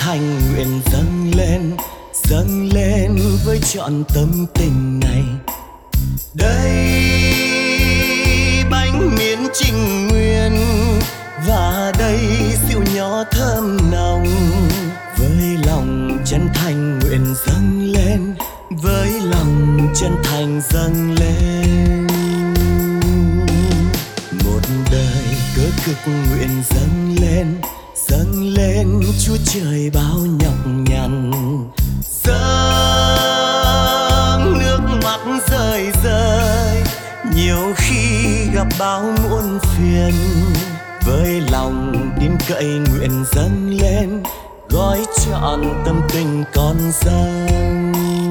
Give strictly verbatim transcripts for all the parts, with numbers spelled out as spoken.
thành nguyện dâng lên, dâng lên với trọn tâm tình này. Đây bánh miến trình nguyện, và đây rượu nho thơm nồng, với lòng chân thành nguyện dâng lên, với lòng chân thành dâng lên. Một đời cơ cực nguyện dâng lên, dâng lên Chúa trời bao nhọc nhằn. Dâng nước mắt rơi rơi, nhiều khi gặp bao muôn phiền, với lòng tin cậy nguyện dâng lên, gói trọn tâm tình con dâng.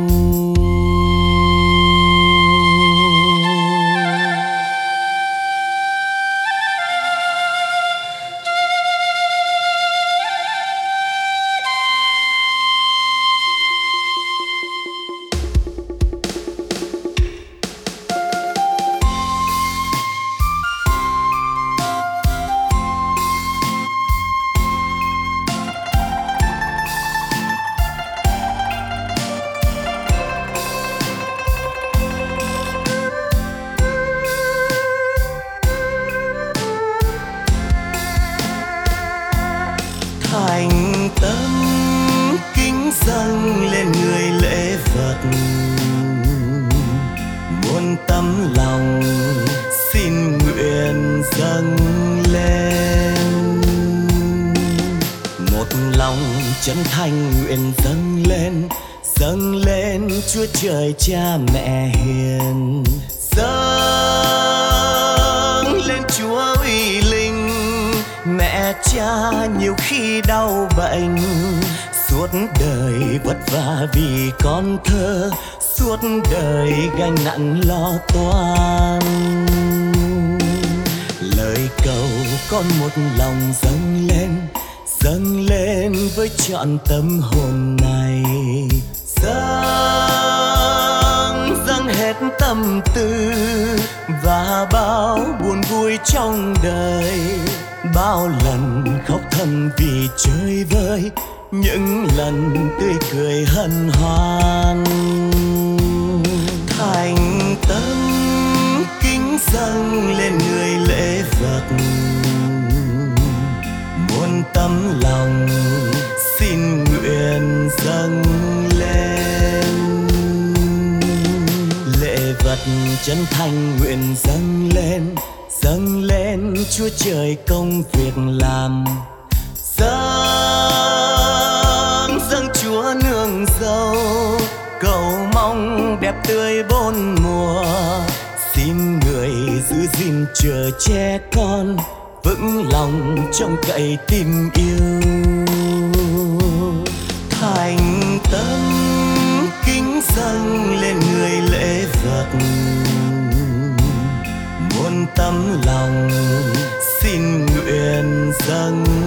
Thành tâm kính dâng lên người lễ Phật, muôn tấm lòng xin nguyện dâng lên. Một lòng chân thành nguyện dâng lên, dâng lên Chúa trời cha mẹ hiền. Dâng lên Chúa uy linh, mẹ cha nhiều khi đau bệnh, suốt đời vất vả vì con thơ, suốt đời gánh nặng lo toan. Lời cầu con một lòng dâng lên, dâng lên với trọn tâm hồn này. Dâng, dâng hết tâm tư và bao buồn vui trong đời, bao lần khóc thầm vì chơi vơi, những lần tươi cười hân hoan. Thành tâm kính dâng lên người lễ Phật, muôn tấm lòng xin nguyện dâng lên. Lễ vật chân thành nguyện dâng lên, dâng lên Chúa trời công việc làm. Dâng, dâng Chúa nương dâu, cầu mong đẹp tươi bốn mùa. Xin người giữ gìn chờ che con, vững lòng trông cậy tình yêu. Thành tâm kính dâng lên người lễ Phật, muôn tấm lòng xin nguyện dâng